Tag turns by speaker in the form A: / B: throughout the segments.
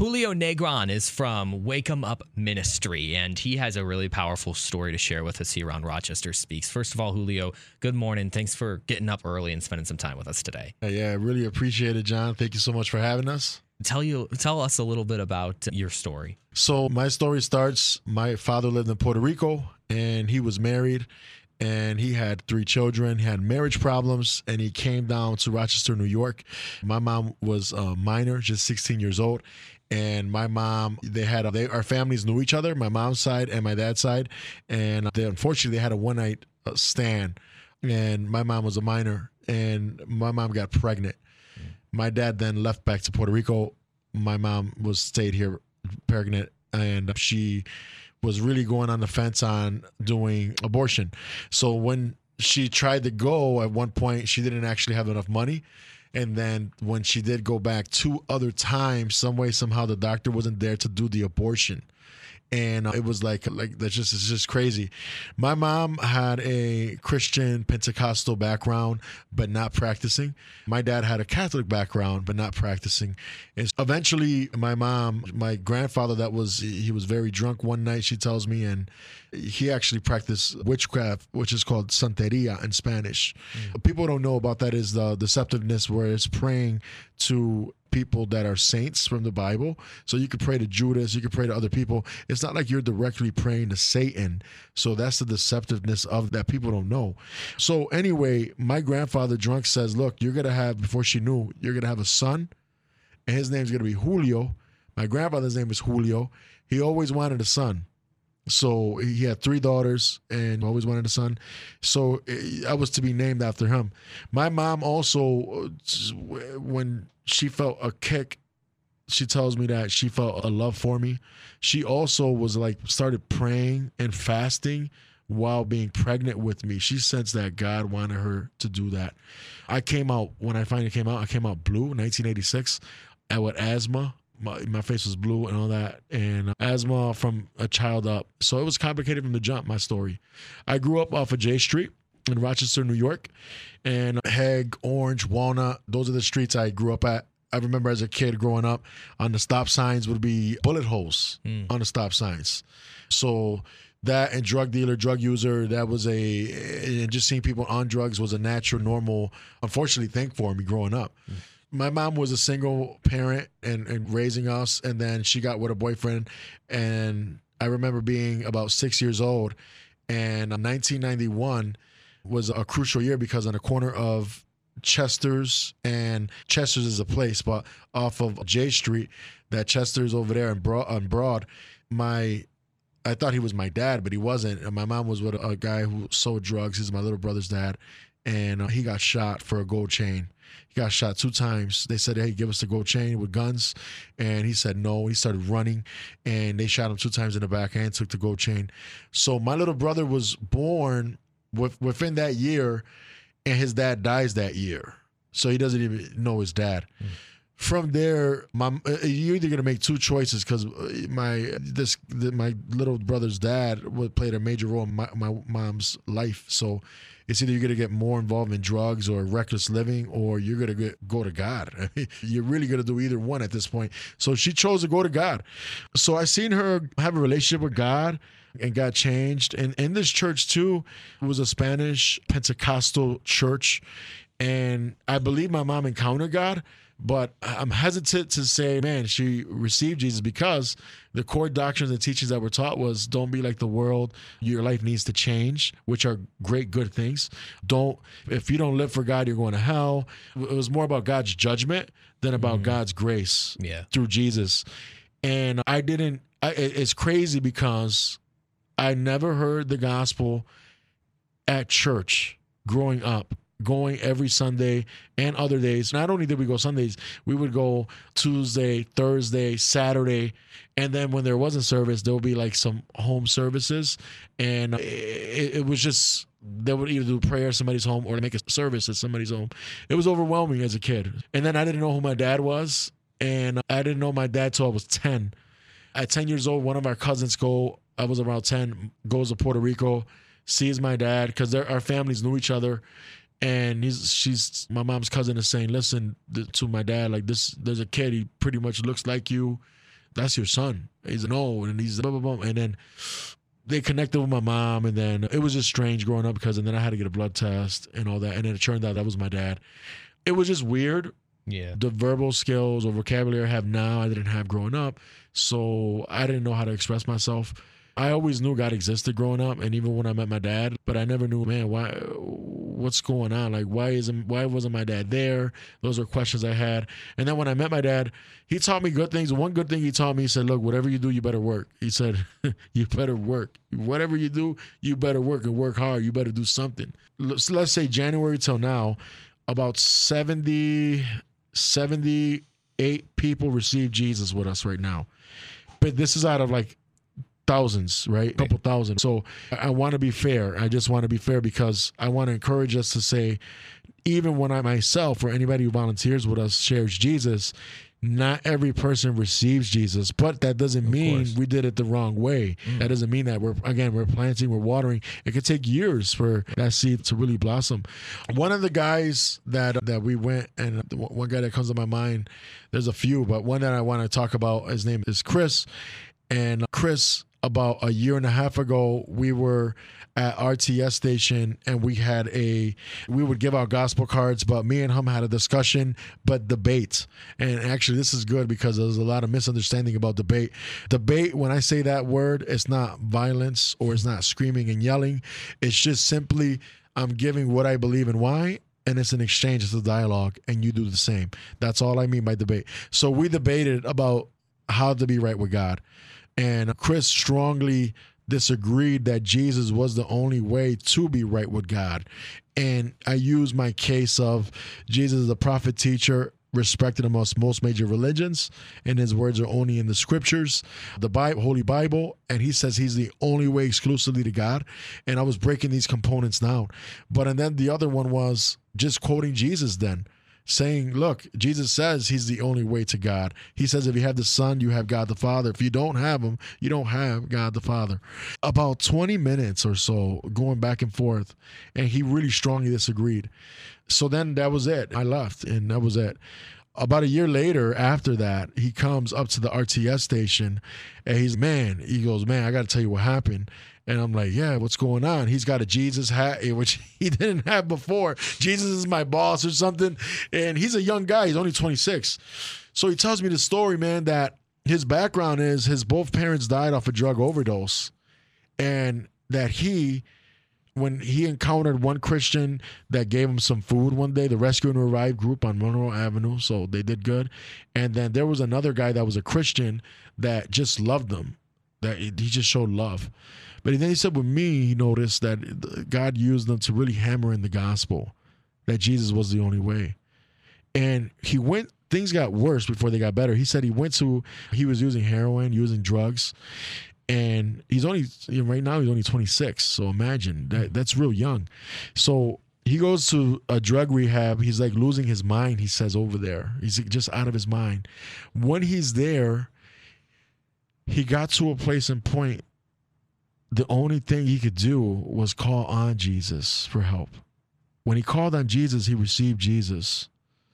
A: Julio Negron is from Wake 'em Up Ministry, and he has a really powerful story to share with us here on Rochester Speaks. First of all, Julio, good morning. Thanks for getting up early and spending some time with us today.
B: Yeah, I really appreciate it, John. Thank you so much for having us.
A: Tell us a little bit about your story.
B: So my story starts, my father lived in Puerto Rico, and he was married, and he had 3 children. He had marriage problems, and he came down to Rochester, New York. My mom was a minor, just 16 years old. And my mom, our families knew each other, my mom's side and my dad's side. And unfortunately, they had a one-night stand. And my mom was a minor, and my mom got pregnant. My dad then left back to Puerto Rico. My mom stayed here pregnant, and she was really going on the fence on doing abortion. So when she tried to go, at one point, she didn't actually have enough money. And then when she did go back 2 other times, some way, somehow, the doctor wasn't there to do the abortion. And it was it's just crazy. My mom had a Christian Pentecostal background, but not practicing. My dad had a Catholic background, but not practicing. And eventually, my grandfather, he was very drunk one night, she tells me, and he actually practiced witchcraft, which is called Santeria in Spanish. People don't know about that is the deceptiveness, where it's praying to people that are saints from the Bible. So you could pray to Judas, you could pray to other people. It's not like you're directly praying to Satan. So that's the deceptiveness of that people don't know. So anyway, my grandfather drunk says, look, before she knew, you're going to have a son, and his name's going to be Julio. My grandfather's name is Julio. He always wanted a son. So he had 3 daughters and always wanted a son. So I was to be named after him. My mom also, when she felt a kick, she tells me that she felt a love for me. She also started praying and fasting while being pregnant with me. She sensed that God wanted her to do that. When I finally came out, I came out blue in 1986. I had asthma. My face was blue and all that, and asthma from a child up. So it was complicated from the jump, my story. I grew up off of J Street in Rochester, New York, and Hague, Orange, Walnut. Those are the streets I grew up at. I remember as a kid growing up, on the stop signs would be bullet holes on the stop signs. So that and drug dealer, drug user, and just seeing people on drugs was a natural, normal, unfortunately, thing for me growing up. My mom was a single parent and raising us, and then she got with a boyfriend. And I remember being about 6 years old, and 1991 was a crucial year because on the corner of Chester's, and Chester's is a place, but off of J Street, that Chester's over there on Broad, I thought he was my dad, but he wasn't. And my mom was with a guy who sold drugs. He's my little brother's dad, and he got shot for a gold chain. He got shot 2 times. They said, hey, give us the gold chain with guns. And he said no. He started running, and they shot him 2 times in the back and took the gold chain. So my little brother was born within that year, and his dad dies that year. So he doesn't even know his dad. From there, you're either going to make 2 choices, because my little brother's dad played a major role in my mom's life. So it's either you're going to get more involved in drugs or reckless living, or you're going to go to God. I mean, you're really going to do either one at this point. So she chose to go to God. So I seen her have a relationship with God and got changed. And in this church too, it was a Spanish Pentecostal church. And I believe my mom encountered God, but I'm hesitant to say, man, she received Jesus, because the core doctrines and teachings that were taught was, don't be like the world. Your life needs to change, which are great, good things. If you don't live for God, you're going to hell. It was more about God's judgment than about God's grace through Jesus. And it's crazy because I never heard the gospel at church growing up. Going every Sunday and other days. Not only did we go Sundays, we would go Tuesday, Thursday, Saturday, and then when there wasn't service, there would be like some home services, and it was just, they would either do prayer at somebody's home or make a service at somebody's home. It was overwhelming as a kid. And then I didn't know who my dad was, and I didn't know my dad till I was 10. At 10 years old, one of our cousins I was around 10, goes to Puerto Rico, sees my dad, because our families knew each other. And my mom's cousin is saying, listen to my dad, like, there's a kid, he pretty much looks like you. that's your son. He's like, no, and he's blah, blah, blah. And then they connected with my mom, and then it was just strange growing up and then I had to get a blood test and all that. And then it turned out that was my dad. It was just weird.
A: Yeah.
B: The verbal skills or vocabulary I have now, I didn't have growing up. So I didn't know how to express myself. I always knew God existed growing up, and even when I met my dad, but I never knew, man, what's going on? Like, why wasn't my dad there? Those are questions I had. And then when I met my dad, he taught me good things. One good thing he taught me, he said, look, whatever you do, you better work. He said, you better work. Whatever you do, you better work and work hard. You better do something. So let's say January till now, about 78 people received Jesus with us right now. But this is out of like thousands, right? A couple thousand. So I want to be fair. I just want to be fair because I want to encourage us to say, even when I myself or anybody who volunteers with us shares Jesus, not every person receives Jesus, but that doesn't mean we did it the wrong way. That doesn't mean that we're planting, we're watering. It could take years for that seed to really blossom. One of the guys that we went, and one guy that comes to my mind, there's a few, but one that I want to talk about, his name is Chris. And Chris, about a year and a half ago, we were at RTS station and we would give out gospel cards, but me and him had a discussion, but debate. And actually this is good because there's a lot of misunderstanding about debate. Debate, when I say that word, it's not violence or it's not screaming and yelling. It's just simply, I'm giving what I believe and why, and it's an exchange, it's a dialogue, and you do the same. That's all I mean by debate. So we debated about how to be right with God. And Chris strongly disagreed that Jesus was the only way to be right with God. And I used my case of Jesus is a prophet, teacher, respected amongst most major religions, and his words are only in the scriptures, the Bible, Holy Bible, and he says he's the only way exclusively to God. And I was breaking these components down. And then the other one was just quoting Jesus then, saying, look, Jesus says he's the only way to God. He says if you have the Son, you have God the Father. If you don't have him, you don't have God the Father. About 20 minutes or so going back and forth, and he really strongly disagreed. So then that was it. I left, and that was it. About a year later, after that, he comes up to the RTS station, and he goes, man, I got to tell you what happened. And I'm like, yeah, what's going on? He's got a Jesus hat, which he didn't have before. Jesus is my boss or something. And he's a young guy. He's only 26. So he tells me the story, man, that his background is his both parents died off a drug overdose. And that when he encountered one Christian that gave him some food one day, the Rescue and Revive group on Monroe Avenue, so they did good. And then there was another guy that was a Christian that just loved him, that he just showed love. But then he said with me, he noticed that God used them to really hammer in the gospel, that Jesus was the only way. And things got worse before they got better. He said he was using heroin, using drugs. And right now he's only 26. So imagine that's real young. So he goes to a drug rehab. He's like losing his mind, he says, over there. He's just out of his mind. When he's there, he got to a place and point. The only thing he could do was call on Jesus for help. When he called on Jesus, he received Jesus.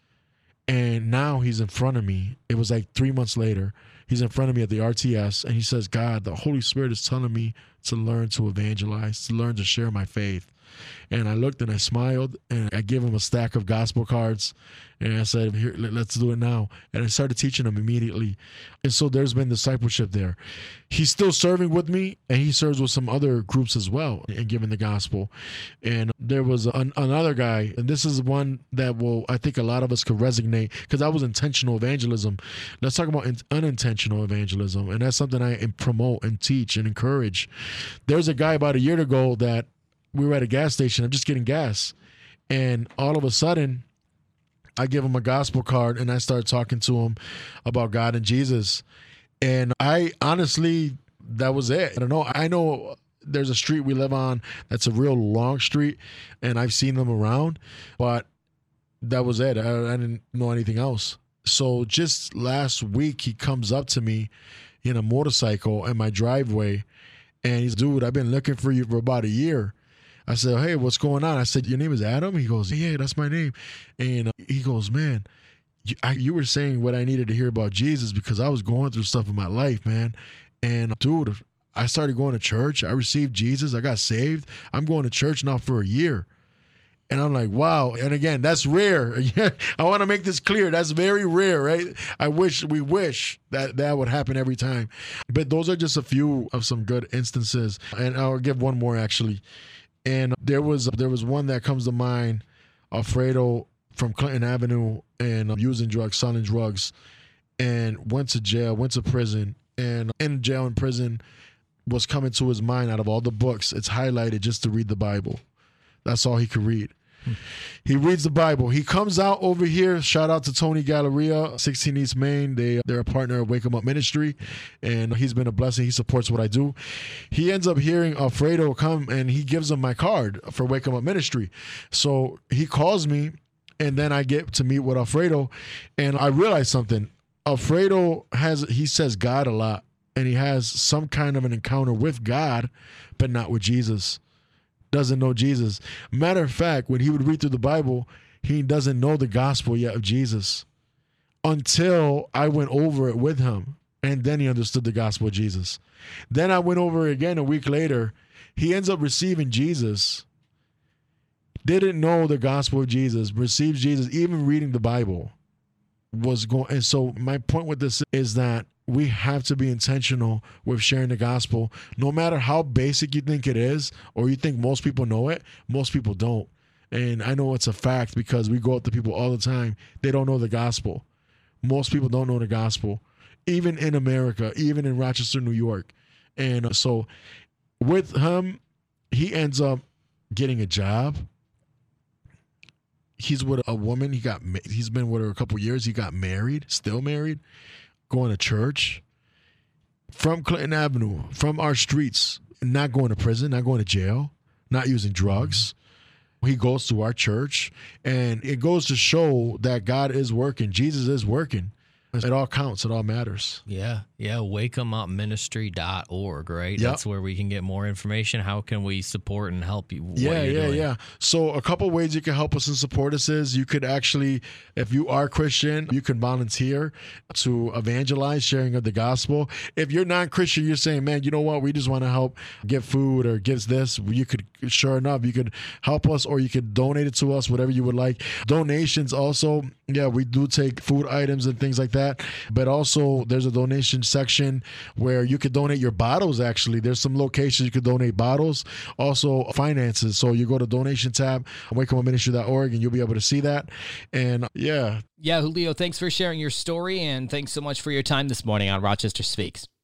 B: And now he's in front of me. It was like 3 months later. He's in front of me at the RTS, and he says, God, the Holy Spirit is telling me to learn to evangelize, to learn to share my faith. And I looked and I smiled, and I gave him a stack of gospel cards, and I said, here, let's do it now. And I started teaching him immediately. And so there's been discipleship there. He's still serving with me, and he serves with some other groups as well in giving the gospel. And there was another guy, and this is one that I think a lot of us could resonate, because that was intentional evangelism. Let's talk about unintentional evangelism, and that's something I promote and teach and encourage. There's a guy about a year ago that we were at a gas station. I'm just getting gas. And all of a sudden, I give him a gospel card and I start talking to him about God and Jesus. And I honestly, that was it. I don't know. I know there's a street we live on that's a real long street, and I've seen them around, but that was it. I didn't know anything else. So just last week, he comes up to me in a motorcycle in my driveway, and he's, dude, I've been looking for you for about a year. I said, hey, what's going on? I said, your name is Adam? He goes, yeah, that's my name. And he goes, man, you were saying what I needed to hear about Jesus because I was going through stuff in my life, man. And dude, I started going to church. I received Jesus. I got saved. I'm going to church now for a year. And I'm like, wow. And again, that's rare. I want to make this clear. That's very rare, right? We wish that would happen every time. But those are just a few of some good instances. And I'll give one more actually. And there was one that comes to mind, Alfredo from Clinton Avenue, and using drugs, selling drugs, and went to jail, went to prison, and in jail and prison was coming to his mind out of all the books. It's highlighted just to read the Bible. That's all he could read. He reads the Bible. He comes out over here. Shout out to Tony Galleria, 16 East Main. They're a partner of Wake 'em Up Ministry, and he's been a blessing. He supports what I do. He ends up hearing Alfredo come, and he gives him my card for Wake 'em Up Ministry. So he calls me, and then I get to meet with Alfredo, and I realize something. Alfredo he says God a lot, and he has some kind of an encounter with God, but not with Jesus. Doesn't know Jesus. Matter of fact, when he would read through the Bible, he doesn't know the gospel yet of Jesus until I went over it with him, and then he understood the gospel of Jesus. Then I went over it again a week later. He ends up receiving Jesus, didn't know the gospel of Jesus, receives Jesus, even reading the Bible was going. And so my point with this is that we have to be intentional with sharing the gospel. No matter how basic you think it is, or you think most people know it, most people don't. And I know it's a fact because we go up to people all the time. They don't know the gospel. Most people don't know the gospel, even in America, even in Rochester, New York. And so with him, he ends up getting a job. He's with a woman. He's been with her a couple years. He got married, still married, going to church from Clinton Avenue, from our streets, not going to prison, not going to jail, not using drugs. He goes to our church, and it goes to show that God is working. Jesus is working. It all counts. It all matters.
A: Yeah. wakeemupministry.org, right?
B: Yep.
A: That's where we can get more information. How can we support and help you? What you're doing?
B: So a couple ways you can help us and support us is you could actually, if you are Christian, you can volunteer to evangelize, sharing of the gospel. If you're non-Christian, you're saying, man, you know what? We just want to help get food or give this. You could, sure enough, you could help us, or you could donate it to us, whatever you would like. Donations also, we do take food items and things like that. But also there's a donation section where you could donate your bottles. Actually, there's some locations you could donate bottles, also finances. So you go to donation tab, wakeemupministry.org, and you'll be able to see that. And
C: Julio, thanks for sharing your story, and thanks so much for your time this morning on Rochester Speaks.